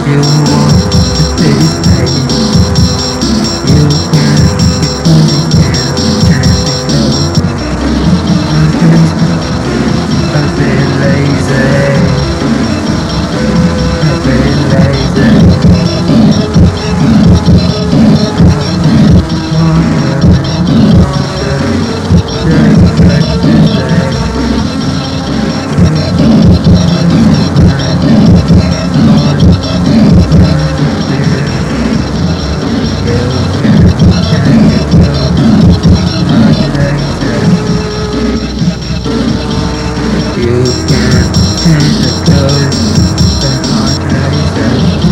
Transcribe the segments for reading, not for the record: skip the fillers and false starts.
You want to face pain. You can because you can. I've been lazy. I've been lazy. Just like this day. You can change the code, but not later.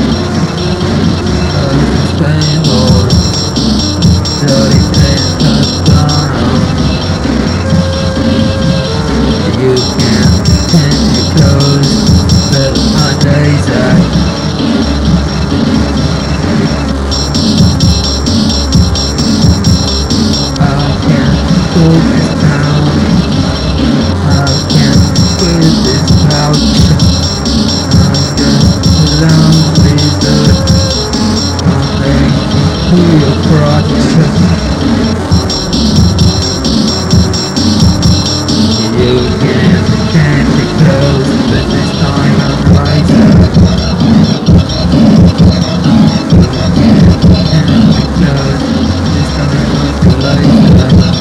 It's painful, dirty things have gone on. You can change the code, but not later. I can't hold this down. I can't quit this couch. I'm just alone with the who you brought. You can change the clothes, but this time I'm lighter. Change the clothes, this time I'm lighter.